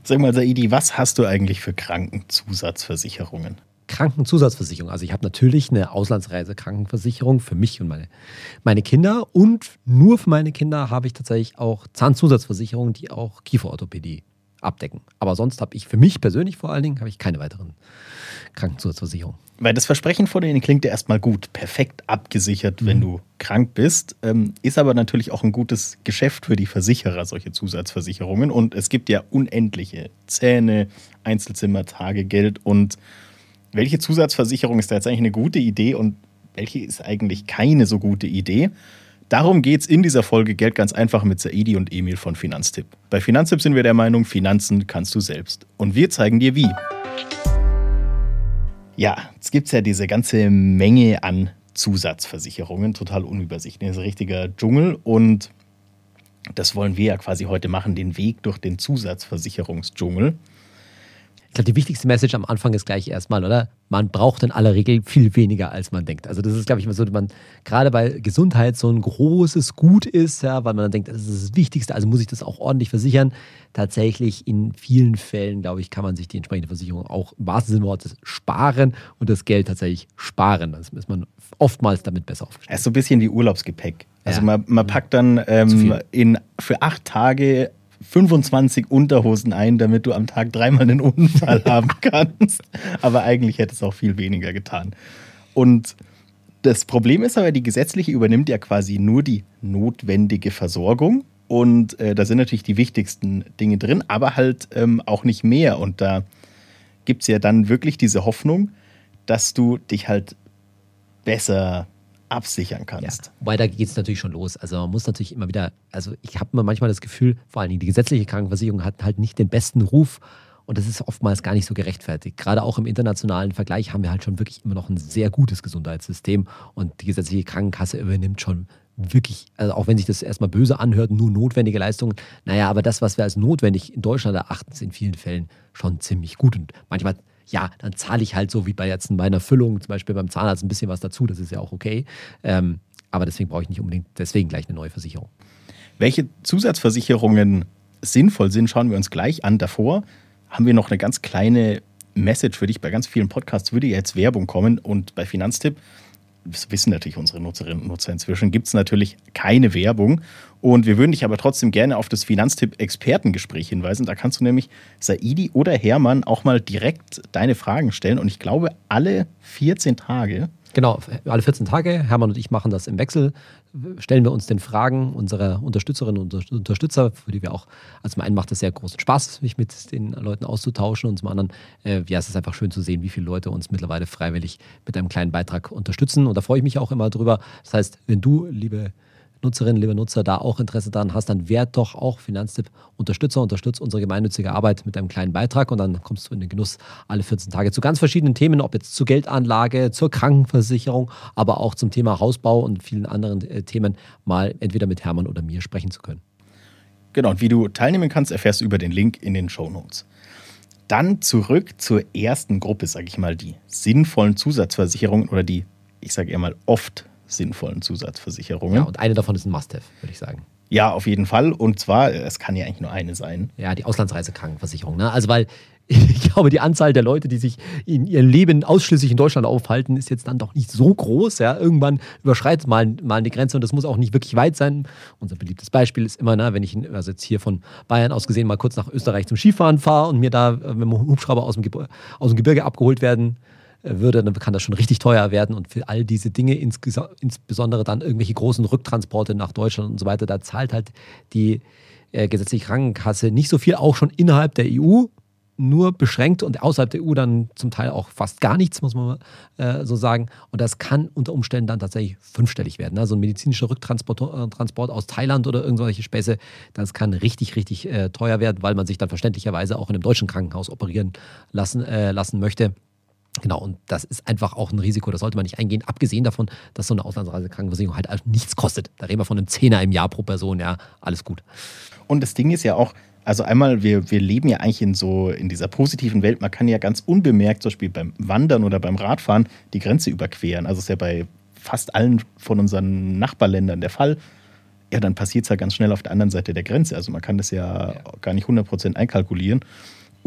Sag mal, Saidi, was hast du eigentlich für Krankenzusatzversicherungen? Krankenzusatzversicherung. Also ich habe natürlich eine Auslandsreisekrankenversicherung für mich und meine Kinder. Und nur für meine Kinder habe ich tatsächlich auch Zahnzusatzversicherungen, die auch Kieferorthopädie abdecken. Aber sonst habe ich für mich persönlich vor allen Dingen habe ich keine weiteren Krankenzusatzversicherungen. Weil das Versprechen von denen klingt ja erstmal gut, perfekt abgesichert, wenn du krank bist. Ist aber natürlich auch ein gutes Geschäft für die Versicherer, solche Zusatzversicherungen. Und es gibt ja unendliche Zähne, Einzelzimmer, Tagegeld. Und welche Zusatzversicherung ist da jetzt eigentlich eine gute Idee und welche ist eigentlich keine so gute Idee? Darum geht es in dieser Folge Geld ganz einfach mit Saidi und Emil von Finanztipp. Bei Finanztipp sind wir der Meinung, Finanzen kannst du selbst. Und wir zeigen dir wie. Ja, jetzt gibt es ja diese ganze Menge an Zusatzversicherungen, total unübersichtlich. Das ist ein richtiger Dschungel und das wollen wir ja quasi heute machen, den Weg durch den Zusatzversicherungsdschungel. Ich glaube, die wichtigste Message am Anfang ist gleich erstmal, oder? Man braucht in aller Regel viel weniger, als man denkt. Also das ist, glaube ich, immer so, man gerade weil Gesundheit so ein großes Gut ist, ja, weil man dann denkt, das ist das Wichtigste, also muss ich das auch ordentlich versichern. Tatsächlich in vielen Fällen, glaube ich, kann man sich die entsprechende Versicherung auch im wahrsten Sinne des Wortes sparen und das Geld tatsächlich sparen. Das ist man oftmals damit besser aufgestellt. Es ist so ein bisschen wie Urlaubsgepäck. Also Ja. man packt dann für 8 Tage 25 Unterhosen ein, damit du am Tag 3-mal einen Unfall haben kannst. Aber eigentlich hätte es auch viel weniger getan. Und das Problem ist aber, die gesetzliche übernimmt ja quasi nur die notwendige Versorgung. Und da sind natürlich die wichtigsten Dinge drin, aber halt auch nicht mehr. Und da gibt es ja dann wirklich diese Hoffnung, dass du dich halt besser absichern kannst. Ja, wobei da geht es natürlich schon los. Also man muss natürlich immer wieder, also ich habe immer manchmal das Gefühl, vor allen Dingen die gesetzliche Krankenversicherung hat halt nicht den besten Ruf und das ist oftmals gar nicht so gerechtfertigt. Gerade auch im internationalen Vergleich haben wir halt schon wirklich immer noch ein sehr gutes Gesundheitssystem und die gesetzliche Krankenkasse übernimmt schon wirklich, also auch wenn sich das erstmal böse anhört, nur notwendige Leistungen. Naja, aber das, was wir als notwendig in Deutschland erachten, ist in vielen Fällen schon ziemlich gut und manchmal ja, dann zahle ich halt so wie bei einer Füllung, zum Beispiel beim Zahnarzt, ein bisschen was dazu, das ist ja auch okay. Aber deswegen brauche ich nicht unbedingt deswegen gleich eine neue Versicherung. Welche Zusatzversicherungen sinnvoll sind, schauen wir uns gleich an. Davor haben wir noch eine ganz kleine Message für dich. Bei ganz vielen Podcasts würde ja jetzt Werbung kommen und bei Finanztipp, das wissen natürlich unsere Nutzerinnen und Nutzer inzwischen, gibt es natürlich keine Werbung. Und wir würden dich aber trotzdem gerne auf das Finanztipp-Expertengespräch hinweisen. Da kannst du nämlich Saidi oder Hermann auch mal direkt deine Fragen stellen. Und ich glaube, alle 14 Tage. Genau, alle 14 Tage. Hermann und ich machen das im Wechsel. Stellen wir uns den Fragen unserer Unterstützerinnen und Unterstützer, für die wir auch, also zum einen macht es sehr großen Spaß, mich mit den Leuten auszutauschen und zum anderen, ja, es ist einfach schön zu sehen, wie viele Leute uns mittlerweile freiwillig mit einem kleinen Beitrag unterstützen und da freue ich mich auch immer drüber. Das heißt, wenn du, liebe Nutzerinnen, liebe Nutzer, da auch Interesse daran hast, dann werd doch auch Finanztipp Unterstützer, unterstützt unsere gemeinnützige Arbeit mit einem kleinen Beitrag und dann kommst du in den Genuss alle 14 Tage zu ganz verschiedenen Themen, ob jetzt zur Geldanlage, zur Krankenversicherung, aber auch zum Thema Hausbau und vielen anderen Themen mal entweder mit Hermann oder mir sprechen zu können. Genau, und wie du teilnehmen kannst, erfährst du über den Link in den Shownotes. Dann zurück zur ersten Gruppe, sage ich mal, die sinnvollen Zusatzversicherungen oder die, ich sage eher mal, oft sinnvollen Zusatzversicherungen. Ja, und eine davon ist ein Must-Have, würde ich sagen. Ja, auf jeden Fall. Und zwar, es kann ja eigentlich nur eine sein. Ja, die Auslandsreisekrankenversicherung. Ne? Also weil ich glaube, die Anzahl der Leute, die sich in ihrem Leben ausschließlich in Deutschland aufhalten, ist jetzt dann doch nicht so groß. Ja? Irgendwann überschreitet mal die Grenze und das muss auch nicht wirklich weit sein. Unser beliebtes Beispiel ist immer, wenn ich also jetzt hier von Bayern aus gesehen mal kurz nach Österreich zum Skifahren fahre und mir da mit dem Hubschrauber aus dem Gebirge abgeholt werden würde, dann kann das schon richtig teuer werden und für all diese Dinge, insbesondere dann irgendwelche großen Rücktransporte nach Deutschland und so weiter, da zahlt halt die gesetzliche Krankenkasse nicht so viel, auch schon innerhalb der EU, nur beschränkt und außerhalb der EU dann zum Teil auch fast gar nichts, muss man so sagen. Und das kann unter Umständen dann tatsächlich 5-stellig werden. Also ein medizinischer Rücktransport aus Thailand oder irgendwelche Späße, das kann richtig, richtig teuer werden, weil man sich dann verständlicherweise auch in einem deutschen Krankenhaus operieren lassen möchte. Genau, und das ist einfach auch ein Risiko, das sollte man nicht eingehen, abgesehen davon, dass so eine Auslandsreisekrankenversicherung halt nichts kostet. Da reden wir von einem Zehner im Jahr pro Person, ja, alles gut. Und das Ding ist ja auch, also einmal, wir leben ja eigentlich in dieser positiven Welt, man kann ja ganz unbemerkt, zum Beispiel beim Wandern oder beim Radfahren, die Grenze überqueren. Also ist ja bei fast allen von unseren Nachbarländern der Fall. Ja, dann passiert es halt ganz schnell auf der anderen Seite der Grenze. Also man kann das ja gar nicht 100% einkalkulieren.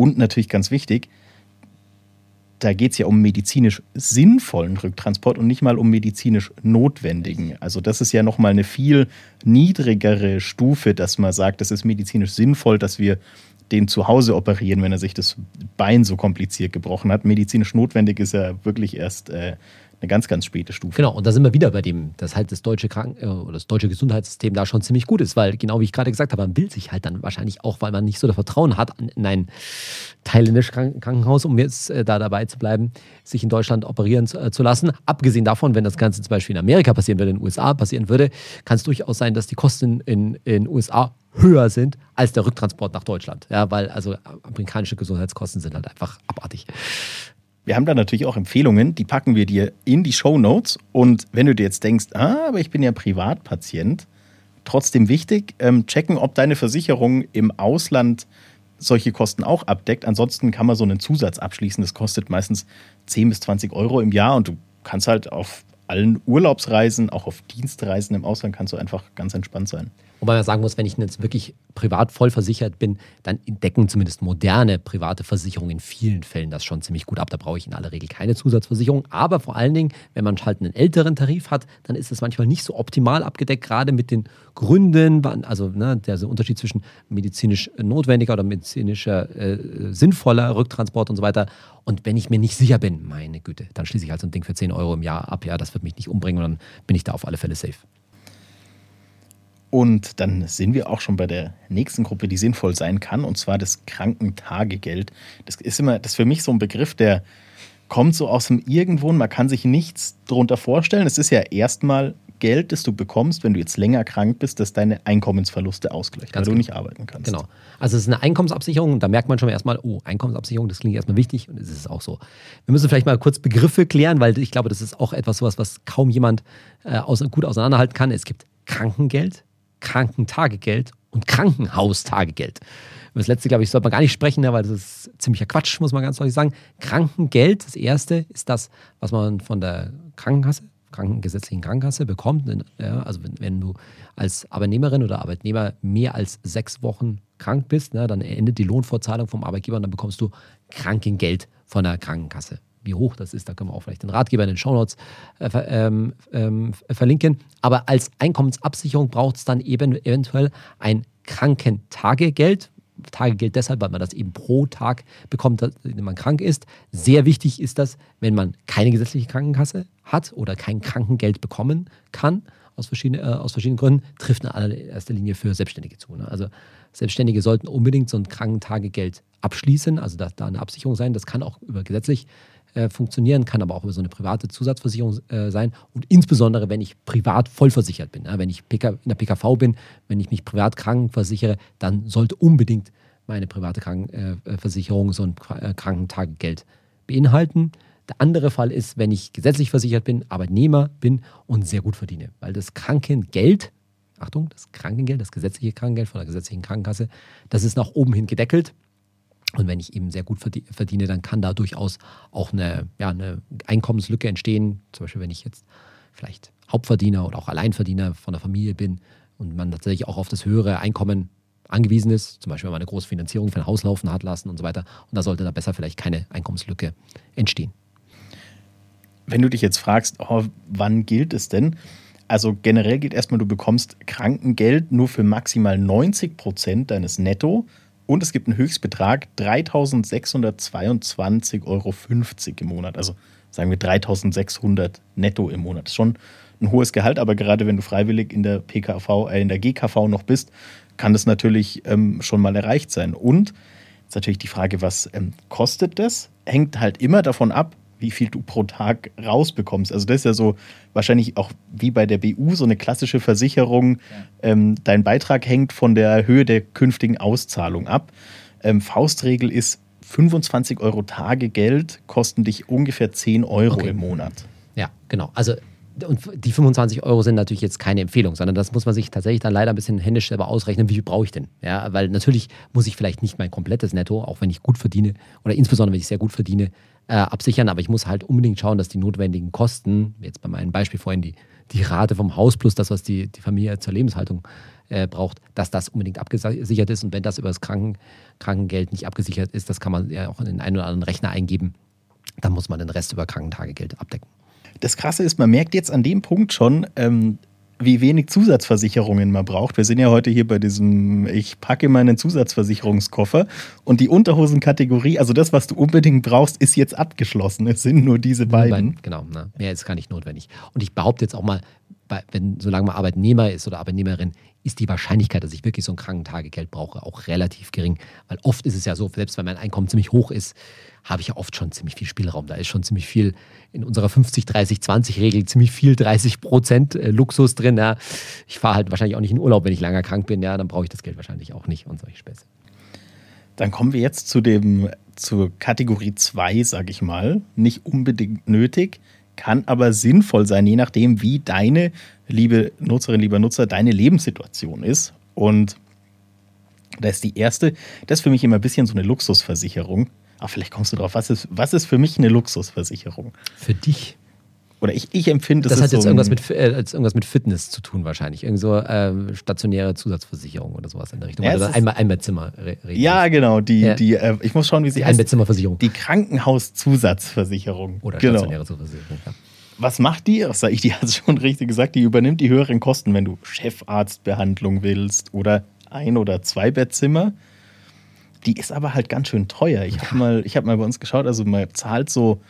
Und natürlich ganz wichtig, da geht es ja um medizinisch sinnvollen Rücktransport und nicht mal um medizinisch notwendigen. Also das ist ja nochmal eine viel niedrigere Stufe, dass man sagt, das ist medizinisch sinnvoll, dass wir den zu Hause operieren, wenn er sich das Bein so kompliziert gebrochen hat. Medizinisch notwendig ist ja wirklich erst eine ganz, ganz späte Stufe. Genau, und da sind wir wieder bei dem, dass halt das deutsche oder das deutsche Gesundheitssystem da schon ziemlich gut ist, weil genau wie ich gerade gesagt habe, man will sich halt dann wahrscheinlich auch, weil man nicht so das Vertrauen hat in ein thailändisches Krankenhaus, um jetzt da dabei zu bleiben, sich in Deutschland operieren zu lassen. Abgesehen davon, wenn das Ganze zum Beispiel in Amerika passieren würde, in den USA passieren würde, kann es durchaus sein, dass die Kosten in den USA höher sind als der Rücktransport nach Deutschland. Ja, weil also amerikanische Gesundheitskosten sind halt einfach abartig. Wir haben da natürlich auch Empfehlungen, die packen wir dir in die Shownotes. Und wenn du dir jetzt denkst, aber ich bin ja Privatpatient, trotzdem wichtig, checken, ob deine Versicherung im Ausland solche Kosten auch abdeckt. Ansonsten kann man so einen Zusatz abschließen. Das kostet meistens 10 bis 20 Euro im Jahr und du kannst halt auf allen Urlaubsreisen, auch auf Dienstreisen im Ausland, kannst du einfach ganz entspannt sein. Wobei man sagen muss, wenn ich jetzt wirklich privat voll versichert bin, dann decken zumindest moderne private Versicherungen in vielen Fällen das schon ziemlich gut ab. Da brauche ich in aller Regel keine Zusatzversicherung. Aber vor allen Dingen, wenn man halt einen älteren Tarif hat, dann ist es manchmal nicht so optimal abgedeckt, gerade mit den Gründen, also der Unterschied zwischen medizinisch notwendiger oder medizinischer sinnvoller Rücktransport und so weiter. Und wenn ich mir nicht sicher bin, meine Güte, dann schließe ich halt so ein Ding für 10 Euro im Jahr ab. Ja, das wird mich nicht umbringen und dann bin ich da auf alle Fälle safe. Und dann sind wir auch schon bei der nächsten Gruppe, die sinnvoll sein kann, und zwar das Krankentagegeld. Das ist für mich so ein Begriff, der kommt so aus dem Irgendwo und man kann sich nichts darunter vorstellen. Es ist ja erstmal Geld, das du bekommst, wenn du jetzt länger krank bist, das deine Einkommensverluste ausgleicht, weil du nicht arbeiten kannst. Genau. Also es ist eine Einkommensabsicherung und da merkt man schon erstmal, Einkommensabsicherung, das klingt erstmal wichtig und es ist auch so. Wir müssen vielleicht mal kurz Begriffe klären, weil ich glaube, das ist auch etwas, was kaum jemand gut auseinanderhalten kann. Es gibt Krankengeld, Krankentagegeld und Krankenhaustagegeld. Über das letzte, glaube ich, sollte man gar nicht sprechen, weil das ist ziemlicher Quatsch, muss man ganz deutlich sagen. Krankengeld, das erste, ist das, was man von der krankengesetzlichen Krankenkasse bekommt. Also wenn du als Arbeitnehmerin oder Arbeitnehmer mehr als 6 Wochen krank bist, dann endet die Lohnfortzahlung vom Arbeitgeber und dann bekommst du Krankengeld von der Krankenkasse. Wie hoch das ist, da können wir auch vielleicht den Ratgeber in den Shownotes verlinken. Aber als Einkommensabsicherung braucht es dann eben eventuell ein Krankentagegeld. Tagegeld deshalb, weil man das eben pro Tag bekommt, wenn man krank ist. Sehr wichtig ist das, wenn man keine gesetzliche Krankenkasse hat oder kein Krankengeld bekommen kann, aus verschiedenen Gründen, trifft in allererster Linie für Selbstständige zu. Also Selbstständige sollten unbedingt so ein Krankentagegeld abschließen, also da eine Absicherung sein. Das kann auch über gesetzlich funktionieren, kann aber auch über so eine private Zusatzversicherung sein und insbesondere, wenn ich privat vollversichert bin. Wenn ich in der PKV bin, wenn ich mich privat krankenversichere, dann sollte unbedingt meine private Krankenversicherung so ein Krankentagegeld beinhalten. Der andere Fall ist, wenn ich gesetzlich versichert bin, Arbeitnehmer bin und sehr gut verdiene, weil das Krankengeld, Achtung, das Krankengeld, das gesetzliche Krankengeld von der gesetzlichen Krankenkasse, das ist nach oben hin gedeckelt. Und wenn ich eben sehr gut verdiene, dann kann da durchaus auch eine Einkommenslücke entstehen. Zum Beispiel, wenn ich jetzt vielleicht Hauptverdiener oder auch Alleinverdiener von der Familie bin und man tatsächlich auch auf das höhere Einkommen angewiesen ist, zum Beispiel, wenn man eine große Finanzierung für ein Haus laufen hat lassen und so weiter. Und da sollte da besser vielleicht keine Einkommenslücke entstehen. Wenn du dich jetzt fragst, wann gilt es denn? Also generell gilt erstmal, du bekommst Krankengeld nur für maximal 90% deines Netto. Und es gibt einen Höchstbetrag 3.622,50 Euro im Monat. Also sagen wir 3.600 netto im Monat. Das ist schon ein hohes Gehalt, aber gerade wenn du freiwillig in der GKV noch bist, kann das natürlich schon mal erreicht sein. Und ist natürlich die Frage, was kostet das? Hängt halt immer davon ab, wie viel du pro Tag rausbekommst. Also das ist ja so wahrscheinlich auch wie bei der BU so eine klassische Versicherung. Ja. Dein Beitrag hängt von der Höhe der künftigen Auszahlung ab. Faustregel ist 25 Euro Tagegeld kosten dich ungefähr 10 Euro im Monat. Ja, genau. Also und die 25 Euro sind natürlich jetzt keine Empfehlung, sondern das muss man sich tatsächlich dann leider ein bisschen händisch selber ausrechnen, wie viel brauche ich denn? Ja, weil natürlich muss ich vielleicht nicht mein komplettes Netto, auch wenn ich gut verdiene oder insbesondere wenn ich sehr gut verdiene, absichern, aber ich muss halt unbedingt schauen, dass die notwendigen Kosten, jetzt bei meinem Beispiel vorhin die Rate vom Haus plus das, was die Familie zur Lebenshaltung braucht, dass das unbedingt abgesichert ist. Und wenn das über das Krankengeld nicht abgesichert ist, das kann man ja auch in den einen oder anderen Rechner eingeben, dann muss man den Rest über Krankentagegeld abdecken. Das Krasse ist, man merkt jetzt an dem Punkt schon, wie wenig Zusatzversicherungen man braucht. Wir sind ja heute hier bei diesem, ich packe meinen Zusatzversicherungskoffer und die Unterhosenkategorie, also das, was du unbedingt brauchst, ist jetzt abgeschlossen. Es sind nur diese beiden. Genau, ne? Mehr ist gar nicht notwendig. Und ich behaupte jetzt auch mal, solange man Arbeitnehmer ist oder Arbeitnehmerin, ist die Wahrscheinlichkeit, dass ich wirklich so ein Krankentagegeld brauche, auch relativ gering. Weil oft ist es ja so, selbst wenn mein Einkommen ziemlich hoch ist, habe ich ja oft schon ziemlich viel Spielraum. Da ist schon ziemlich viel in unserer 50-30-20-Regel, ziemlich viel 30% Luxus drin. Ja. Ich fahre halt wahrscheinlich auch nicht in Urlaub, wenn ich lange krank bin. Ja, dann brauche ich das Geld wahrscheinlich auch nicht und solche Späße. Dann kommen wir jetzt zur Kategorie 2, sage ich mal. Nicht unbedingt nötig, kann aber sinnvoll sein, je nachdem, wie deine, liebe Nutzerin, lieber Nutzer, deine Lebenssituation ist. Und da ist die erste, das ist für mich immer ein bisschen so eine Luxusversicherung. Aber vielleicht kommst du drauf, was ist für mich eine Luxusversicherung? Für dich? Oder ich empfinde, das hat jetzt irgendwas mit Fitness zu tun wahrscheinlich. Irgend so stationäre Zusatzversicherung oder sowas in der Richtung. Ja, oder Einbettzimmer. Ja, genau. Ich muss schauen, wie sie heißt. Einbettzimmerversicherung. Die Krankenhauszusatzversicherung. Oder stationäre Zusatzversicherung, ja. Was macht die? Das sage ich, die hat es schon richtig gesagt. Die übernimmt die höheren Kosten, wenn du Chefarztbehandlung willst oder 1- oder 2-Bettzimmer. Die ist aber halt ganz schön teuer. Ich habe mal bei uns geschaut, also man zahlt so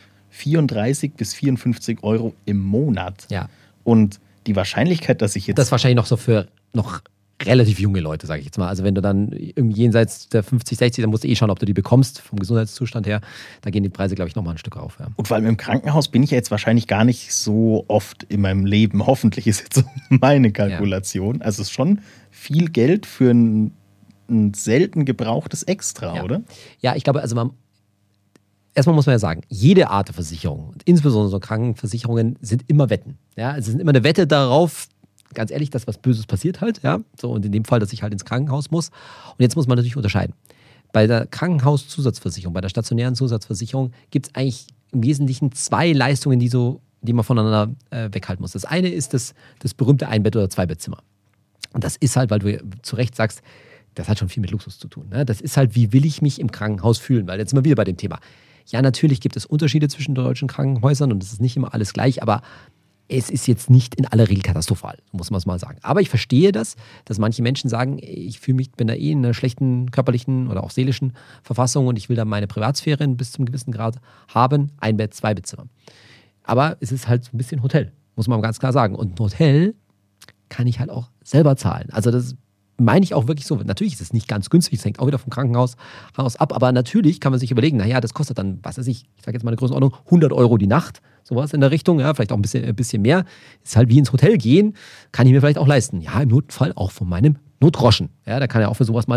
34 bis 54 Euro im Monat. Ja. Und die Wahrscheinlichkeit, dass ich jetzt... Das ist wahrscheinlich noch so für noch relativ junge Leute, sage ich jetzt mal. Also wenn du dann irgendwie jenseits der 50, 60, dann musst du schauen, ob du die bekommst, vom Gesundheitszustand her. Da gehen die Preise, glaube ich, nochmal ein Stück rauf. Ja. Und vor allem im Krankenhaus bin ich ja jetzt wahrscheinlich gar nicht so oft in meinem Leben. Hoffentlich ist jetzt so meine Kalkulation. Ja. Also es ist schon viel Geld für ein selten gebrauchtes Extra, ja. Oder? Ja, ich glaube, also erstmal muss man ja sagen, jede Art der Versicherung, und insbesondere so Krankenversicherungen, sind immer Wetten. Ja, es sind immer eine Wette darauf, ganz ehrlich, dass was Böses passiert halt. Ja, so, und in dem Fall, dass ich halt ins Krankenhaus muss. Und jetzt muss man natürlich unterscheiden. Bei der Krankenhauszusatzversicherung, bei der stationären Zusatzversicherung gibt es eigentlich im Wesentlichen 2 Leistungen, die man voneinander weghalten muss. Das eine ist das berühmte Ein-Bett- oder 2-Bettzimmer. Und das ist halt, weil du zu Recht sagst, das hat schon viel mit Luxus zu tun. Ne? Das ist halt, wie will ich mich im Krankenhaus fühlen? Weil jetzt sind wir wieder bei dem Thema. Ja, natürlich gibt es Unterschiede zwischen deutschen Krankenhäusern und es ist nicht immer alles gleich, aber es ist jetzt nicht in aller Regel katastrophal, muss man es mal sagen. Aber ich verstehe das, dass manche Menschen sagen, ich bin da in einer schlechten körperlichen oder auch seelischen Verfassung und ich will da meine Privatsphäre bis zum gewissen Grad haben. 1-Bett, 2-Bettzimmer. Aber es ist halt so ein bisschen Hotel, muss man ganz klar sagen. Und ein Hotel kann ich halt auch selber zahlen. Also das meine ich auch wirklich so. Natürlich ist es nicht ganz günstig, das hängt auch wieder vom Krankenhaus ab, aber natürlich kann man sich überlegen, naja, das kostet dann, was weiß ich sage jetzt mal eine Größenordnung, 100 Euro die Nacht, sowas in der Richtung, ja, vielleicht auch ein bisschen mehr. Ist halt wie ins Hotel gehen, kann ich mir vielleicht auch leisten. Ja, im Notfall auch von meinem Notgroschen. Ja, da kann ja auch für sowas mal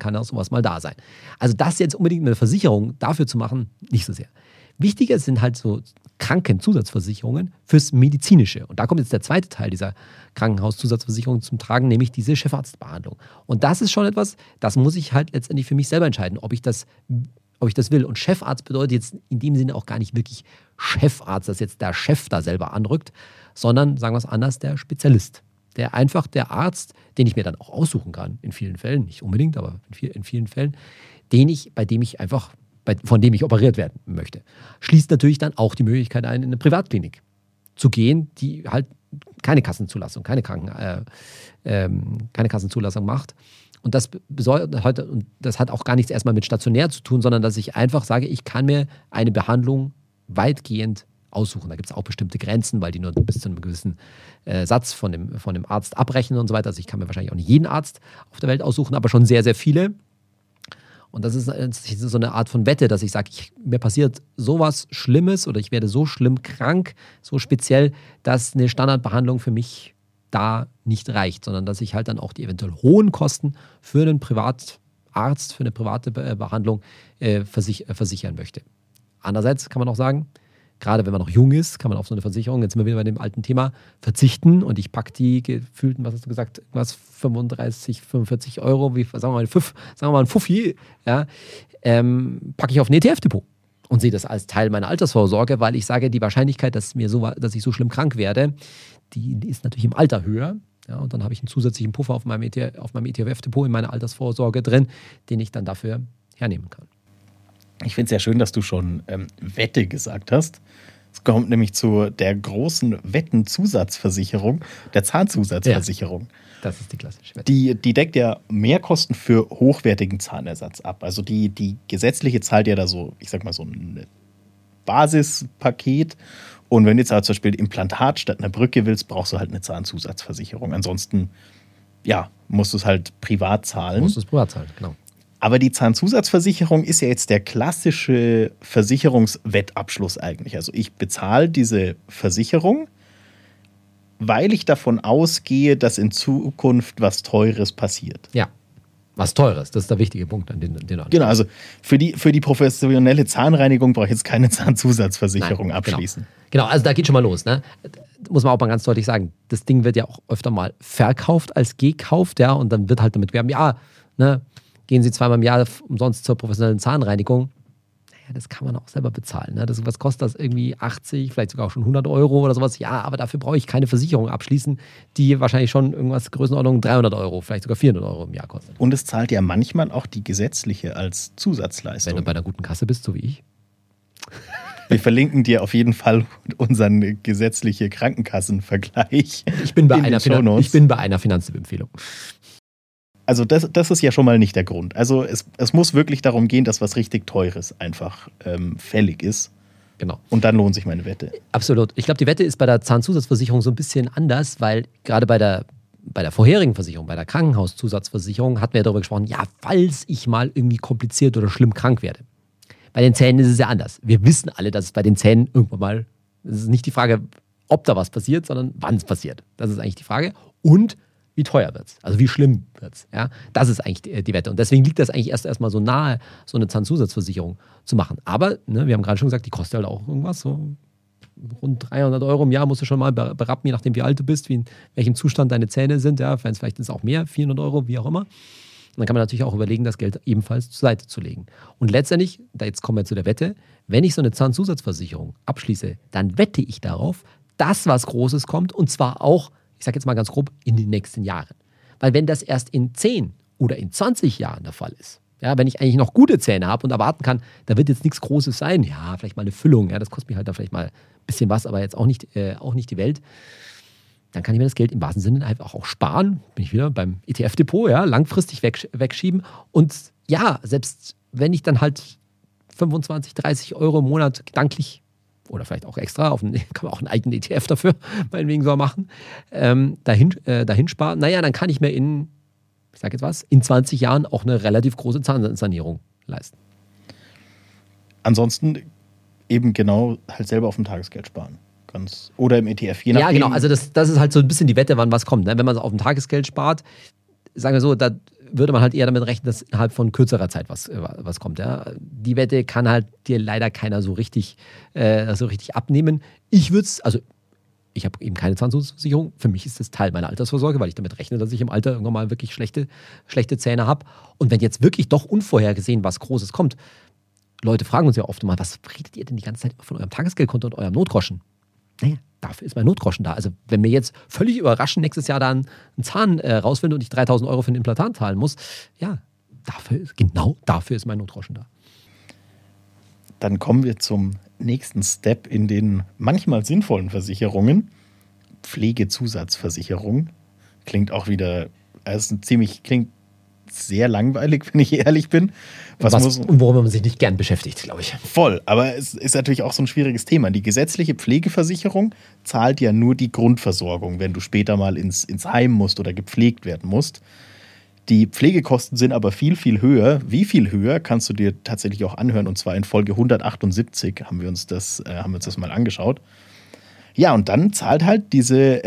da sein. Also das jetzt unbedingt eine Versicherung dafür zu machen, nicht so sehr. Wichtiger sind halt so Krankenzusatzversicherungen fürs Medizinische. Und da kommt jetzt der zweite Teil dieser Krankenhauszusatzversicherung zum Tragen, nämlich diese Chefarztbehandlung. Und das ist schon etwas, das muss ich halt letztendlich für mich selber entscheiden, ob ich das will. Und Chefarzt bedeutet jetzt in dem Sinne auch gar nicht wirklich Chefarzt, dass jetzt der Chef da selber anrückt, sondern, sagen wir es anders, der Spezialist. Der Arzt, den ich mir dann auch aussuchen kann, in vielen Fällen, nicht unbedingt, aber in vielen Fällen, von dem ich operiert werden möchte. Schließt natürlich dann auch die Möglichkeit ein, in eine Privatklinik zu gehen, die halt keine Kassenzulassung, keine Kassenzulassung macht. Und das bedeutet heute, und das hat auch gar nichts erstmal mit stationär zu tun, sondern dass ich einfach sage, ich kann mir eine Behandlung weitgehend aussuchen. Da gibt es auch bestimmte Grenzen, weil die nur bis zu einem gewissen Satz von dem Arzt abrechnen und so weiter. Also ich kann mir wahrscheinlich auch nicht jeden Arzt auf der Welt aussuchen, aber schon sehr, sehr viele. Und das ist so eine Art von Wette, dass ich sage, mir passiert sowas Schlimmes oder ich werde so schlimm krank, so speziell, dass eine Standardbehandlung für mich da nicht reicht, sondern dass ich halt dann auch die eventuell hohen Kosten für einen Privatarzt, für eine private Behandlung versichern möchte. Andererseits kann man auch sagen, gerade wenn man noch jung ist, kann man auf so eine Versicherung, jetzt sind wir wieder bei dem alten Thema, verzichten und ich packe die gefühlten, was hast du gesagt, irgendwas 35, 45 Euro, sagen wir mal ein Fuffi, ja, packe ich auf ein ETF-Depot und sehe das als Teil meiner Altersvorsorge, weil ich sage, die Wahrscheinlichkeit, dass ich so schlimm krank werde, die ist natürlich im Alter höher. Ja, und dann habe ich einen zusätzlichen Puffer auf meinem ETF-Depot in meiner Altersvorsorge drin, den ich dann dafür hernehmen kann. Ich finde es ja schön, dass du schon Wette gesagt hast. Es kommt nämlich zu der großen Wettenzusatzversicherung, der Zahnzusatzversicherung. Ja, das ist die klassische Wette. Die deckt ja Mehrkosten für hochwertigen Zahnersatz ab. Also die gesetzliche zahlt ja da so, ich sag mal, so ein Basispaket. Und wenn du jetzt halt zum Beispiel Implantat statt einer Brücke willst, brauchst du halt eine Zahnzusatzversicherung. Ansonsten, ja, musst du es halt privat zahlen. Genau. Aber die Zahnzusatzversicherung ist ja jetzt der klassische Versicherungswettabschluss eigentlich. Also ich bezahle diese Versicherung, weil ich davon ausgehe, dass in Zukunft was Teures passiert. Ja, was Teures, das ist der wichtige Punkt, an den du ansprichst. Genau, also für die professionelle Zahnreinigung brauche ich jetzt keine Zahnzusatzversicherung abschließen. Genau, also da geht schon mal los. Ne? Muss man auch mal ganz deutlich sagen, das Ding wird ja auch öfter mal verkauft als gekauft, ja, und dann wird halt damit werben, ja, ne, gehen Sie zweimal im Jahr umsonst zur professionellen Zahnreinigung. Naja, das kann man auch selber bezahlen. Ne? Was kostet das? Irgendwie 80, vielleicht sogar auch schon 100 Euro oder sowas. Ja, aber dafür brauche ich keine Versicherung abschließen, die wahrscheinlich schon irgendwas Größenordnung 300 Euro, vielleicht sogar 400 Euro im Jahr kostet. Und es zahlt ja manchmal auch die gesetzliche als Zusatzleistung. Wenn du bei einer guten Kasse bist, so wie ich. Wir verlinken dir auf jeden Fall unseren gesetzliche Krankenkassenvergleich. Ich bin bei einer Finanztipp-Empfehlung. Also das ist ja schon mal nicht der Grund. Also es muss wirklich darum gehen, dass was richtig Teures einfach fällig ist. Genau. Und dann lohnt sich meine Wette. Absolut. Ich glaube, die Wette ist bei der Zahnzusatzversicherung so ein bisschen anders, weil gerade bei der vorherigen Versicherung, bei der Krankenhauszusatzversicherung, hatten wir ja darüber gesprochen, ja, falls ich mal irgendwie kompliziert oder schlimm krank werde. Bei den Zähnen ist es ja anders. Wir wissen alle, dass es bei den Zähnen irgendwann mal, es ist nicht die Frage, ob da was passiert, sondern wann es passiert. Das ist eigentlich die Frage. Und wie teuer wird es? Also wie schlimm wird es? Ja? Das ist eigentlich die Wette. Und deswegen liegt das eigentlich erstmal so nahe, so eine Zahnzusatzversicherung zu machen. Aber, ne, wir haben gerade schon gesagt, die kostet halt auch irgendwas, so rund 300 Euro im Jahr musst du schon mal berappen, je nachdem wie alt du bist, in welchem Zustand deine Zähne sind. Ja? Vielleicht ist es auch mehr, 400 Euro, wie auch immer. Und dann kann man natürlich auch überlegen, das Geld ebenfalls zur Seite zu legen. Und letztendlich, jetzt kommen wir zu der Wette, wenn ich so eine Zahnzusatzversicherung abschließe, dann wette ich darauf, dass was Großes kommt und zwar auch, ich sage jetzt mal ganz grob, in den nächsten Jahren. Weil wenn das erst in 10 oder in 20 Jahren der Fall ist, ja, wenn ich eigentlich noch gute Zähne habe und erwarten kann, da wird jetzt nichts Großes sein, ja, vielleicht mal eine Füllung, ja, das kostet mich halt da vielleicht mal ein bisschen was, aber jetzt auch nicht die Welt, dann kann ich mir das Geld im wahrsten Sinne einfach auch sparen, bin ich wieder beim ETF-Depot, ja, langfristig wegschieben und ja, selbst wenn ich dann halt 25, 30 Euro im Monat gedanklich oder vielleicht auch extra, kann man auch einen eigenen ETF dafür meinetwegen so machen, dahin sparen, naja, dann kann ich mir in 20 Jahren auch eine relativ große Zahnsanierung leisten. Ansonsten eben genau halt selber auf dem Tagesgeld sparen. Oder im ETF, je nachdem. Ja, genau, also das ist halt so ein bisschen die Wette, wann was kommt. Ne? Wenn man auf dem Tagesgeld spart, sagen wir so, da würde man halt eher damit rechnen, dass innerhalb von kürzerer Zeit was kommt. Ja? Die Wette kann halt dir leider keiner so richtig abnehmen. Ich habe eben keine Zahnzusatzversicherung. Für mich ist das Teil meiner Altersvorsorge, weil ich damit rechne, dass ich im Alter irgendwann mal wirklich schlechte Zähne habe. Und wenn jetzt wirklich doch unvorhergesehen was Großes kommt, Leute fragen uns ja oft mal, was redet ihr denn die ganze Zeit von eurem Tagesgeldkonto und eurem Notgroschen? Naja, dafür ist mein Notgroschen da. Also wenn mir jetzt völlig überraschend nächstes Jahr da ein Zahn rausfällt und ich 3.000 Euro für ein Implantat zahlen muss, ja, dafür ist mein Notgroschen da. Dann kommen wir zum nächsten Step in den manchmal sinnvollen Versicherungen. Pflegezusatzversicherung. Klingt auch wieder, klingt sehr langweilig, wenn ich ehrlich bin. Und worüber man sich nicht gern beschäftigt, glaube ich. Voll, aber es ist natürlich auch so ein schwieriges Thema. Die gesetzliche Pflegeversicherung zahlt ja nur die Grundversorgung, wenn du später mal ins Heim musst oder gepflegt werden musst. Die Pflegekosten sind aber viel, viel höher. Wie viel höher, kannst du dir tatsächlich auch anhören. Und zwar in Folge 178 haben wir uns das mal angeschaut. Ja, und dann zahlt halt diese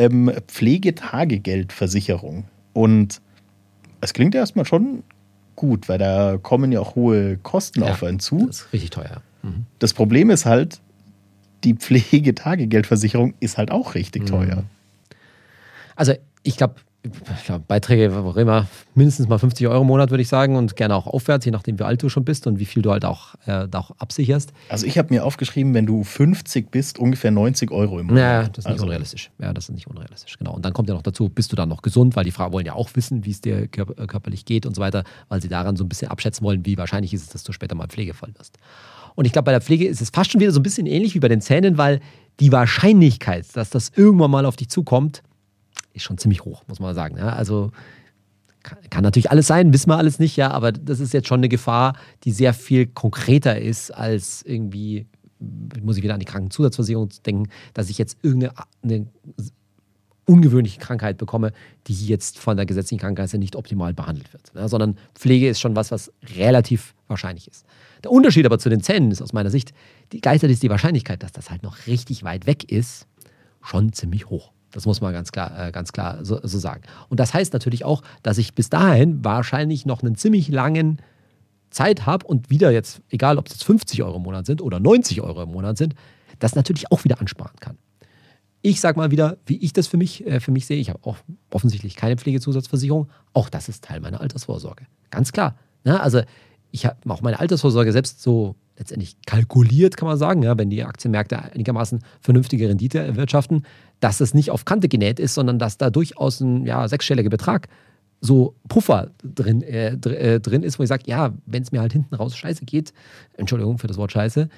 Pflegetagegeldversicherung. Und es klingt ja erstmal schon gut, weil da kommen ja auch hohe Kosten auf einen zu. Das ist richtig teuer. Mhm. Das Problem ist halt, die Pflegetagegeldversicherung ist halt auch richtig teuer. Also ich glaube, Ich glaube, Beiträge, wo immer, mindestens mal 50 Euro im Monat, würde ich sagen, und gerne auch aufwärts, je nachdem, wie alt du schon bist und wie viel du halt auch absicherst. Also ich habe mir aufgeschrieben, wenn du 50 bist, ungefähr 90 Euro im Monat. Ja, das ist nicht unrealistisch. Ja, das ist nicht unrealistisch, genau. Und dann kommt ja noch dazu, bist du dann noch gesund, weil die Frauen wollen ja auch wissen, wie es dir körperlich geht und so weiter, weil sie daran so ein bisschen abschätzen wollen, wie wahrscheinlich ist es, dass du später mal Pflegefall wirst. Und ich glaube, bei der Pflege ist es fast schon wieder so ein bisschen ähnlich wie bei den Zähnen, weil die Wahrscheinlichkeit, dass das irgendwann mal auf dich zukommt, ist schon ziemlich hoch, muss man sagen. Ja, also kann natürlich alles sein, wissen wir alles nicht, ja, aber das ist jetzt schon eine Gefahr, die sehr viel konkreter ist als irgendwie, muss ich wieder an die Krankenzusatzversicherung denken, dass ich jetzt irgendeine ungewöhnliche Krankheit bekomme, die jetzt von der gesetzlichen Krankenkasse nicht optimal behandelt wird. Ja, sondern Pflege ist schon was relativ wahrscheinlich ist. Der Unterschied aber zu den Zähnen ist aus meiner Sicht, gleichzeitig ist die Wahrscheinlichkeit, dass das halt noch richtig weit weg ist, schon ziemlich hoch. Das muss man ganz klar so sagen. Und das heißt natürlich auch, dass ich bis dahin wahrscheinlich noch einen ziemlich langen Zeit habe und wieder jetzt, egal ob es jetzt 50 Euro im Monat sind oder 90 Euro im Monat sind, das natürlich auch wieder ansparen kann. Ich sage mal wieder, wie ich das für mich sehe. Ich habe auch offensichtlich keine Pflegezusatzversicherung. Auch das ist Teil meiner Altersvorsorge. Ganz klar. Ja, also ich habe auch meine Altersvorsorge selbst so letztendlich kalkuliert, kann man sagen, ja, wenn die Aktienmärkte einigermaßen vernünftige Rendite erwirtschaften, dass es nicht auf Kante genäht ist, sondern dass da durchaus ein sechsstelliger Betrag so Puffer drin ist, wo ich sage, ja, wenn es mir halt hinten raus scheiße geht, Entschuldigung für das Wort scheiße,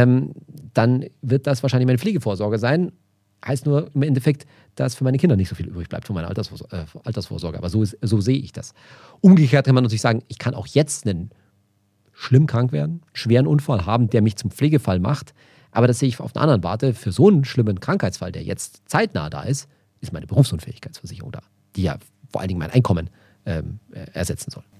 dann wird das wahrscheinlich meine Pflegevorsorge sein. Heißt nur im Endeffekt, dass für meine Kinder nicht so viel übrig bleibt von meiner Altersvorsorge. Aber so sehe ich das. Umgekehrt kann man natürlich sagen, ich kann auch jetzt schlimm krank werden, einen schweren Unfall haben, der mich zum Pflegefall macht. Aber das sehe ich auf einer anderen Warte. Für so einen schlimmen Krankheitsfall, der jetzt zeitnah da ist meine Berufsunfähigkeitsversicherung da, die ja vor allen Dingen mein Einkommen ersetzen soll.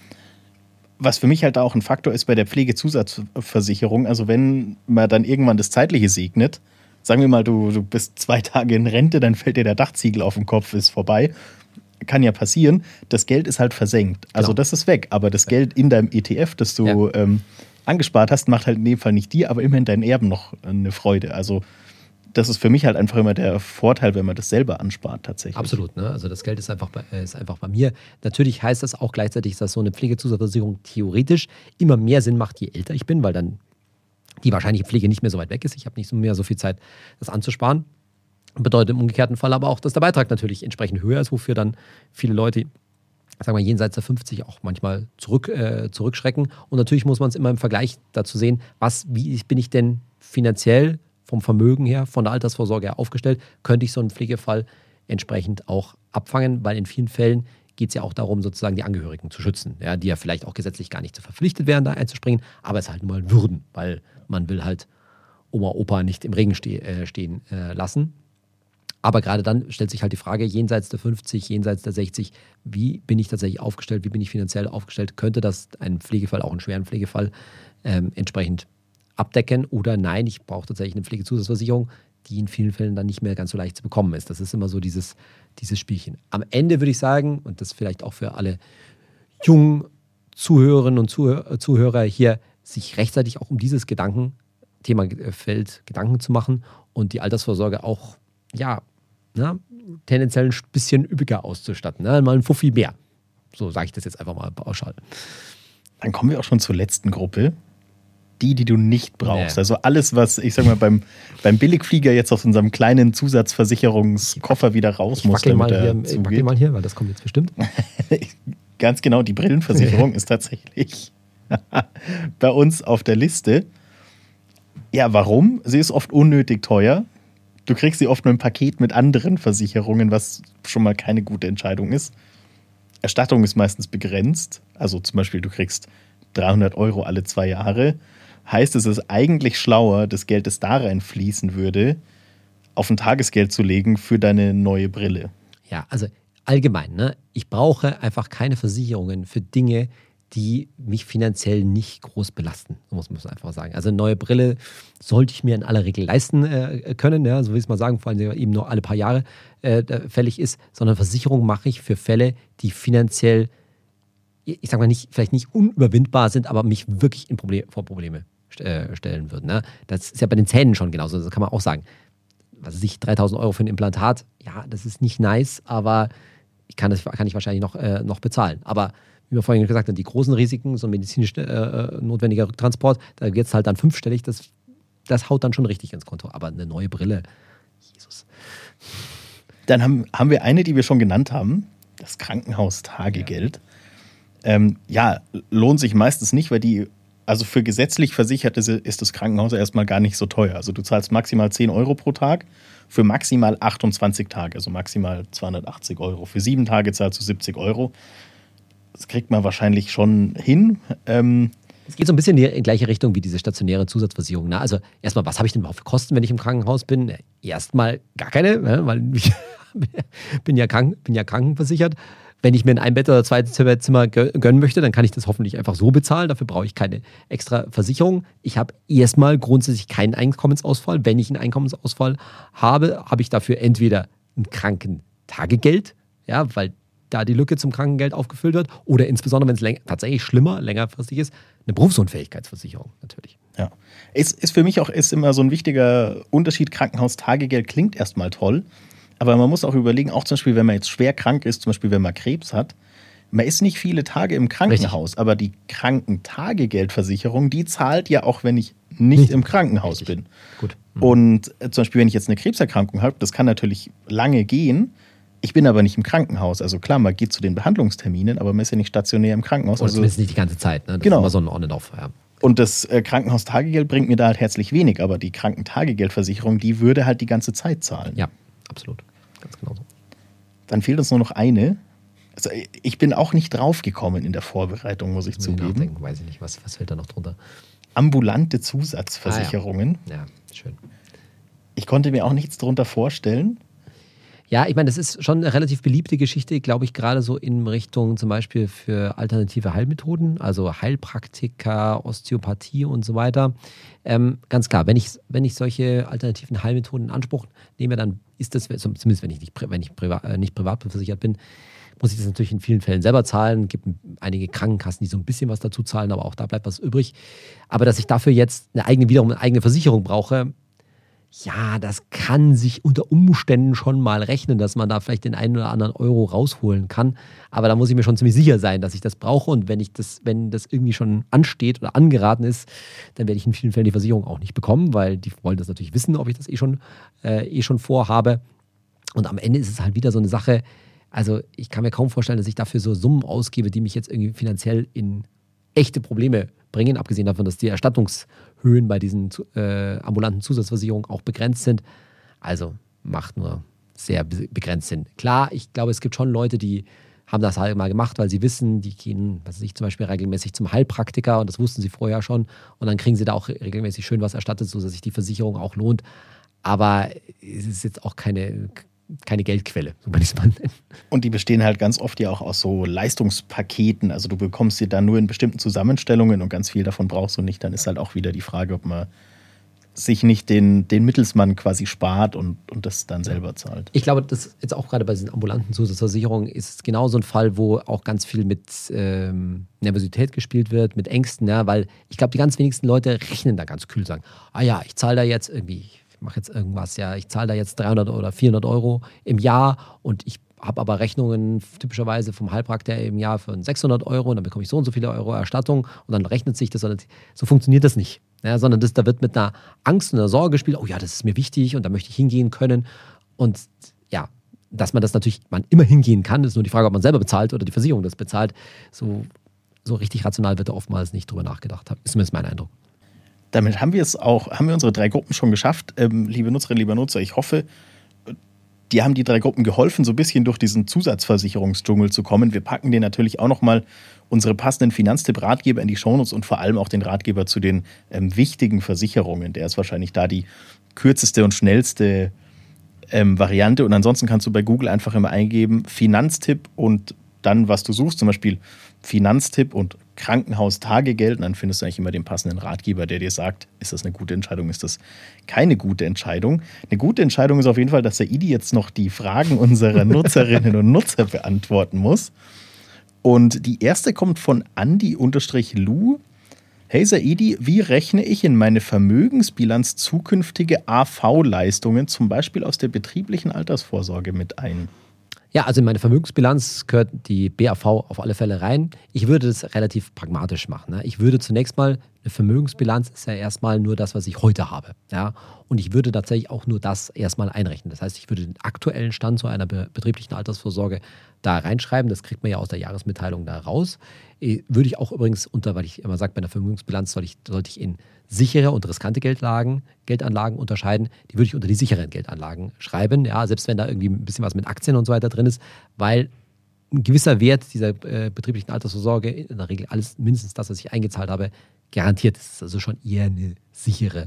Was für mich halt auch ein Faktor ist bei der Pflegezusatzversicherung, also wenn man dann irgendwann das Zeitliche segnet, sagen wir mal, du bist 2 Tage in Rente, dann fällt dir der Dachziegel auf den Kopf, ist vorbei. Kann ja passieren. Das Geld ist halt versenkt. Also genau. Das ist weg. Aber das Geld in deinem ETF, das du angespart hast, macht halt in dem Fall nicht dir, aber immerhin deinen Erben noch eine Freude. Also das ist für mich halt einfach immer der Vorteil, wenn man das selber anspart tatsächlich. Absolut. Ne? Also das Geld ist einfach bei mir. Natürlich heißt das auch gleichzeitig, dass so eine Pflegezusatzversicherung theoretisch immer mehr Sinn macht, je älter ich bin, weil dann die wahrscheinliche Pflege nicht mehr so weit weg ist. Ich habe nicht mehr so viel Zeit, das anzusparen. Bedeutet im umgekehrten Fall aber auch, dass der Beitrag natürlich entsprechend höher ist, wofür dann viele Leute, sagen wir jenseits der 50 auch manchmal zurückschrecken. Und natürlich muss man es immer im Vergleich dazu sehen, wie bin ich denn finanziell vom Vermögen her, von der Altersvorsorge her aufgestellt, könnte ich so einen Pflegefall entsprechend auch abfangen, weil in vielen Fällen geht es ja auch darum, sozusagen die Angehörigen zu schützen, ja, die ja vielleicht auch gesetzlich gar nicht so verpflichtet wären, da einzuspringen, aber es halt nur mal würden, weil man will halt Oma, Opa nicht im Regen stehen lassen. Aber gerade dann stellt sich halt die Frage, jenseits der 50, jenseits der 60, wie bin ich tatsächlich aufgestellt, wie bin ich finanziell aufgestellt? Könnte das einen Pflegefall, auch einen schweren Pflegefall, entsprechend abdecken? Oder nein, ich brauche tatsächlich eine Pflegezusatzversicherung, die in vielen Fällen dann nicht mehr ganz so leicht zu bekommen ist. Das ist immer so dieses Spielchen. Am Ende würde ich sagen, und das vielleicht auch für alle jungen Zuhörerinnen und Zuhörer hier, sich rechtzeitig auch um dieses Themafeld Gedanken zu machen und die Altersvorsorge auch tendenziell ein bisschen üppiger auszustatten. Ne? Mal ein Fuffi mehr. So sage ich das jetzt einfach mal pauschal. Dann kommen wir auch schon zur letzten Gruppe. Die du nicht brauchst. Also alles, was, ich sag mal, beim Billigflieger jetzt aus unserem kleinen Zusatzversicherungskoffer wieder raus muss. Ich wackel mal hier, weil das kommt jetzt bestimmt. Ganz genau, die Brillenversicherung ist tatsächlich bei uns auf der Liste. Ja, warum? Sie ist oft unnötig teuer. Du kriegst sie oft nur im Paket mit anderen Versicherungen, was schon mal keine gute Entscheidung ist. Erstattung ist meistens begrenzt. Also zum Beispiel, du kriegst 300 € alle 2 Jahre. Heißt, es ist eigentlich schlauer, das Geld, das da reinfließen würde, auf ein Tagesgeld zu legen für deine neue Brille. Ja, also allgemein, ne? Ich brauche einfach keine Versicherungen für Dinge, die mich finanziell nicht groß belasten. So muss man es einfach sagen. Also eine neue Brille sollte ich mir in aller Regel leisten können, ja, so will ich es mal sagen, vor allem eben nur alle paar Jahre fällig ist, sondern Versicherung mache ich für Fälle, die finanziell, ich sage mal, vielleicht nicht unüberwindbar sind, aber mich wirklich vor Probleme stellen würden. Ne? Das ist ja bei den Zähnen schon genauso. Das kann man auch sagen. Was weiß ich, 3.000 € für ein Implantat, ja, das ist nicht nice, aber kann ich wahrscheinlich noch bezahlen. Aber wie wir vorhin gesagt haben, die großen Risiken, so ein medizinisch notwendiger Rücktransport, da wird es halt dann fünfstellig, das haut dann schon richtig ins Konto. Aber eine neue Brille, Jesus. Dann haben wir eine, die wir schon genannt haben, das Krankenhaustagegeld. Lohnt sich meistens nicht, weil also für gesetzlich Versicherte ist das Krankenhaus erstmal gar nicht so teuer. Also du zahlst maximal 10 Euro pro Tag für maximal 28 Tage, also maximal 280 Euro. Für 7 Tage zahlst du 70 Euro. Das kriegt man wahrscheinlich schon hin. Es geht so ein bisschen in die gleiche Richtung wie diese stationäre Zusatzversicherung. Ne? Also erstmal, was habe ich denn überhaupt für Kosten, wenn ich im Krankenhaus bin? Erstmal gar keine, ne? Weil ich bin ja krankenversichert. Wenn ich mir ein Ein-Bett- oder Zwei-Zimmer gönnen möchte, dann kann ich das hoffentlich einfach so bezahlen. Dafür brauche ich keine extra Versicherung. Ich habe erstmal grundsätzlich keinen Einkommensausfall. Wenn ich einen Einkommensausfall habe, habe ich dafür entweder ein Krankentagegeld, ja, weil da die Lücke zum Krankengeld aufgefüllt wird, oder insbesondere, wenn es tatsächlich längerfristig ist, eine Berufsunfähigkeitsversicherung natürlich. Ja. Ist für mich auch immer so ein wichtiger Unterschied. Krankenhaustagegeld klingt erstmal toll. Aber man muss auch überlegen, auch zum Beispiel, wenn man jetzt schwer krank ist, zum Beispiel, wenn man Krebs hat, man ist nicht viele Tage im Krankenhaus, aber die Krankentagegeldversicherung, die zahlt ja auch, wenn ich nicht im Krankenhaus bin. Gut. Und zum Beispiel, wenn ich jetzt eine Krebserkrankung habe, das kann natürlich lange gehen, ich bin aber nicht im Krankenhaus. Also klar, man geht zu den Behandlungsterminen, aber man ist ja nicht stationär im Krankenhaus. Oder zumindest nicht die ganze Zeit. Ne? Das genau. ist immer so ein On and Off. Ja. Und das Krankenhaustagegeld bringt mir da halt herzlich wenig, aber die Krankentagegeldversicherung, die würde halt die ganze Zeit zahlen. Ja, absolut. Ganz genau so. Dann fehlt uns nur noch eine. Also ich bin auch nicht draufgekommen in der Vorbereitung, muss ich zugeben. Nachdenken, weiß ich nicht, was fällt da noch drunter? Ambulante Zusatzversicherungen. Ja, schön. Ich konnte mir auch nichts drunter vorstellen. Ja, ich meine, das ist schon eine relativ beliebte Geschichte, glaube ich, gerade so in Richtung zum Beispiel für alternative Heilmethoden, also Heilpraktika, Osteopathie und so weiter. Ganz klar, wenn ich solche alternativen Heilmethoden in Anspruch nehme, dann ist das, zumindest wenn ich nicht privat versichert bin, muss ich das natürlich in vielen Fällen selber zahlen. Es gibt einige Krankenkassen, die so ein bisschen was dazu zahlen, aber auch da bleibt was übrig. Aber dass ich dafür jetzt wiederum eine eigene Versicherung brauche, ja, das kann sich unter Umständen schon mal rechnen, dass man da vielleicht den einen oder anderen Euro rausholen kann. Aber da muss ich mir schon ziemlich sicher sein, dass ich das brauche. Und wenn das irgendwie schon ansteht oder angeraten ist, dann werde ich in vielen Fällen die Versicherung auch nicht bekommen, weil die wollen das natürlich wissen, ob ich das eh schon vorhabe. Und am Ende ist es halt wieder so eine Sache. Also ich kann mir kaum vorstellen, dass ich dafür so Summen ausgebe, die mich jetzt irgendwie finanziell in echte Probleme bringen, abgesehen davon, dass die Erstattungshöhen bei diesen ambulanten Zusatzversicherungen auch begrenzt sind. Also macht nur sehr begrenzt Sinn. Klar, ich glaube, es gibt schon Leute, die haben das halt mal gemacht, weil sie wissen, die gehen, was weiß ich, zum Beispiel regelmäßig zum Heilpraktiker und das wussten sie vorher schon und dann kriegen sie da auch regelmäßig schön was erstattet, sodass sich die Versicherung auch lohnt. Aber es ist jetzt auch keine Geldquelle, so kann ich es mal nennen. Und die bestehen halt ganz oft ja auch aus so Leistungspaketen. Also du bekommst sie dann nur in bestimmten Zusammenstellungen und ganz viel davon brauchst du nicht. Dann ist halt auch wieder die Frage, ob man sich nicht den Mittelsmann quasi spart und das dann selber zahlt. Ich glaube, das jetzt auch gerade bei diesen ambulanten Zusatzversicherungen ist genau so ein Fall, wo auch ganz viel mit Nervosität gespielt wird, mit Ängsten, ja, weil ich glaube, die ganz wenigsten Leute rechnen da ganz kühl, sagen, ich zahle da jetzt irgendwie, mache jetzt irgendwas, ja, ich zahle da jetzt 300 oder 400 Euro im Jahr und ich habe aber Rechnungen typischerweise vom Heilpraktiker im Jahr für 600 Euro und dann bekomme ich so und so viele Euro Erstattung und dann rechnet sich das. So funktioniert das nicht, ja, sondern da wird mit einer Angst und einer Sorge gespielt, oh ja, das ist mir wichtig und da möchte ich hingehen können und ja, dass man immer hingehen kann, ist nur die Frage, ob man selber bezahlt oder die Versicherung das bezahlt. So richtig rational wird da oftmals nicht drüber nachgedacht, ist zumindest mein Eindruck. Damit haben wir unsere 3 Gruppen schon geschafft. Liebe Nutzerinnen, lieber Nutzer, ich hoffe, die haben die 3 Gruppen geholfen, so ein bisschen durch diesen Zusatzversicherungsdschungel zu kommen. Wir packen dir natürlich auch nochmal unsere passenden Finanztipp-Ratgeber in die Shownotes und vor allem auch den Ratgeber zu den wichtigen Versicherungen. Der ist wahrscheinlich da die kürzeste und schnellste Variante. Und ansonsten kannst du bei Google einfach immer eingeben, Finanztipp und dann, was du suchst, zum Beispiel Finanztipp und Krankenhaustagegeld, und dann findest du eigentlich immer den passenden Ratgeber, der dir sagt, ist das eine gute Entscheidung, ist das keine gute Entscheidung. Eine gute Entscheidung ist auf jeden Fall, dass der Idi jetzt noch die Fragen unserer Nutzerinnen und Nutzer beantworten muss. Und die erste kommt von Andi_Lu. Hey Saidi, wie rechne ich in meine Vermögensbilanz zukünftige AV-Leistungen, zum Beispiel aus der betrieblichen Altersvorsorge, mit ein? Ja, also in meine Vermögensbilanz gehört die BAV auf alle Fälle rein. Ich würde das relativ pragmatisch machen. Ne? Ich würde zunächst mal, eine Vermögensbilanz ist ja erstmal nur das, was ich heute habe. Ja? Und ich würde tatsächlich auch nur das erstmal einrechnen. Das heißt, ich würde den aktuellen Stand zu einer betrieblichen Altersvorsorge da reinschreiben. Das kriegt man ja aus der Jahresmitteilung da raus. Würde ich auch übrigens weil ich immer sage, bei einer Vermögensbilanz sollte ich in sichere und riskante Geldanlagen unterscheiden. Die würde ich unter die sicheren Geldanlagen schreiben, ja, selbst wenn da irgendwie ein bisschen was mit Aktien und so weiter drin ist, weil ein gewisser Wert dieser betrieblichen Altersvorsorge, in der Regel alles mindestens das, was ich eingezahlt habe, garantiert ist. Das ist also schon eher eine sichere,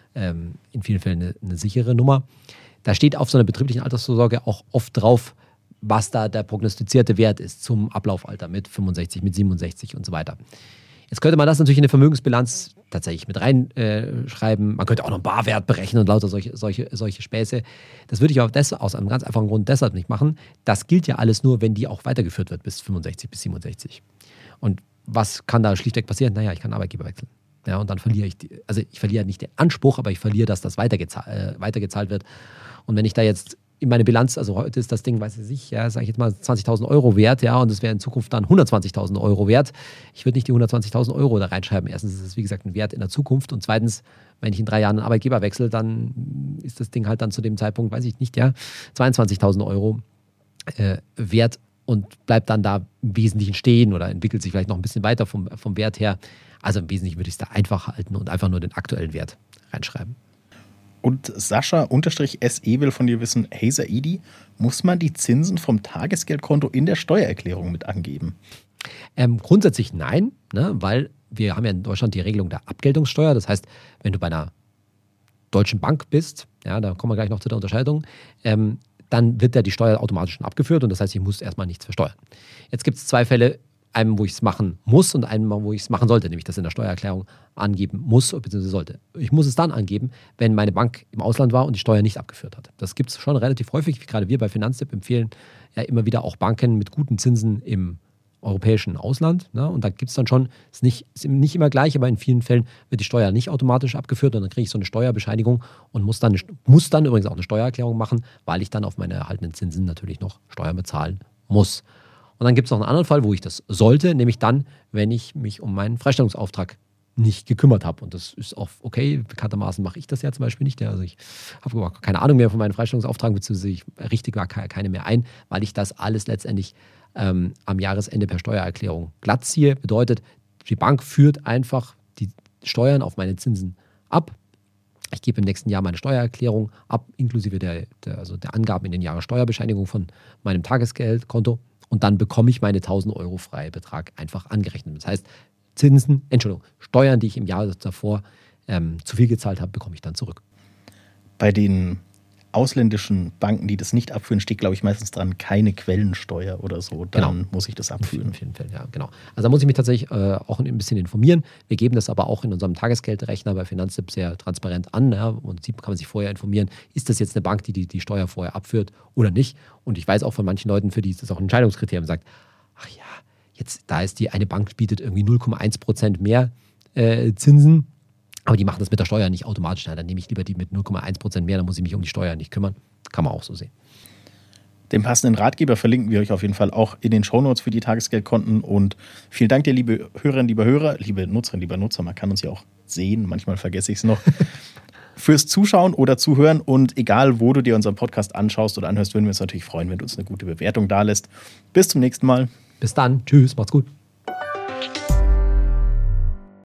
in vielen Fällen eine sichere Nummer. Da steht auf so einer betrieblichen Altersvorsorge auch oft drauf, was da der prognostizierte Wert ist zum Ablaufalter mit 65, mit 67 und so weiter. Jetzt könnte man das natürlich in eine Vermögensbilanz tatsächlich mit reinschreiben. Man könnte auch noch einen Barwert berechnen und lauter solche Späße. Das würde ich aber aus einem ganz einfachen Grund deshalb nicht machen. Das gilt ja alles nur, wenn die auch weitergeführt wird bis 65, bis 67. Und was kann da schlichtweg passieren? Naja, ich kann Arbeitgeber wechseln. Ja, und dann verliere ich verliere nicht den Anspruch, aber ich verliere, dass das weitergezahlt wird. Und wenn ich da jetzt in meine Bilanz, also heute ist das Ding, weiß ich nicht, ja, sage ich jetzt mal 20.000 Euro wert, ja, und es wäre in Zukunft dann 120.000 Euro wert. Ich würde nicht die 120.000 Euro da reinschreiben. Erstens ist es, wie gesagt, ein Wert in der Zukunft und zweitens, wenn ich in 3 Jahren einen Arbeitgeber wechsle, dann ist das Ding halt dann zu dem Zeitpunkt, weiß ich nicht, ja, 22.000 Euro wert und bleibt dann da im Wesentlichen stehen oder entwickelt sich vielleicht noch ein bisschen weiter vom Wert her. Also im Wesentlichen würde ich es da einfach halten und einfach nur den aktuellen Wert reinschreiben. Und Sascha_SE will von dir wissen, hey Saidi, muss man die Zinsen vom Tagesgeldkonto in der Steuererklärung mit angeben? Grundsätzlich nein, ne, weil wir haben ja in Deutschland die Regelung der Abgeltungssteuer. Das heißt, wenn du bei einer deutschen Bank bist, ja, da kommen wir gleich noch zu der Unterscheidung, dann wird ja die Steuer automatisch schon abgeführt und das heißt, ich muss erstmal nichts versteuern. Jetzt gibt es 2 Fälle, einem, wo ich es machen muss und einem, wo ich es machen sollte, nämlich das in der Steuererklärung angeben muss bzw. sollte. Ich muss es dann angeben, wenn meine Bank im Ausland war und die Steuer nicht abgeführt hat. Das gibt es schon relativ häufig. Gerade wir bei Finanztipp empfehlen ja immer wieder auch Banken mit guten Zinsen im europäischen Ausland. Ne? Und da gibt es dann schon, ist nicht immer gleich, aber in vielen Fällen wird die Steuer nicht automatisch abgeführt und dann kriege ich so eine Steuerbescheinigung und muss dann übrigens auch eine Steuererklärung machen, weil ich dann auf meine erhaltenen Zinsen natürlich noch Steuern bezahlen muss. Und dann gibt es noch einen anderen Fall, wo ich das sollte, nämlich dann, wenn ich mich um meinen Freistellungsauftrag nicht gekümmert habe. Und das ist auch okay. Bekanntermaßen mache ich das ja zum Beispiel nicht. Also ich habe überhaupt keine Ahnung mehr von meinen Freistellungsauftragen, beziehungsweise ich richte gar keine mehr ein, weil ich das alles letztendlich am Jahresende per Steuererklärung glatt ziehe. Bedeutet, die Bank führt einfach die Steuern auf meine Zinsen ab. Ich gebe im nächsten Jahr meine Steuererklärung ab, inklusive der Angaben in den Jahressteuerbescheinigung von meinem Tagesgeldkonto. Und dann bekomme ich meine 1.000 Euro Freibetrag einfach angerechnet. Das heißt, Steuern, die ich im Jahr davor zu viel gezahlt habe, bekomme ich dann zurück. Bei den ausländischen Banken, die das nicht abführen, steht, glaube ich, meistens dran, keine Quellensteuer oder so. Dann muss ich das abführen. In vielen Fällen, ja, genau. Also da muss ich mich tatsächlich auch ein bisschen informieren. Wir geben das aber auch in unserem Tagesgeldrechner bei Finanztipp sehr transparent an. Ja, und kann man sich vorher informieren, ist das jetzt eine Bank, die Steuer vorher abführt oder nicht. Und ich weiß auch von manchen Leuten, für die ist das auch ein Entscheidungskriterium, sagt, ach ja, jetzt da ist die eine Bank, bietet irgendwie 0,1% mehr Zinsen. Aber die machen das mit der Steuer nicht automatisch. Dann nehme ich lieber die mit 0,1% mehr, dann muss ich mich um die Steuer nicht kümmern. Kann man auch so sehen. Den passenden Ratgeber verlinken wir euch auf jeden Fall auch in den Shownotes für die Tagesgeldkonten. Und vielen Dank dir, liebe Hörerinnen, lieber Hörer, liebe Nutzerinnen, lieber Nutzer, man kann uns ja auch sehen, manchmal vergesse ich es noch, fürs Zuschauen oder Zuhören. Und egal, wo du dir unseren Podcast anschaust oder anhörst, würden wir uns natürlich freuen, wenn du uns eine gute Bewertung dalässt. Bis zum nächsten Mal. Bis dann. Tschüss, macht's gut.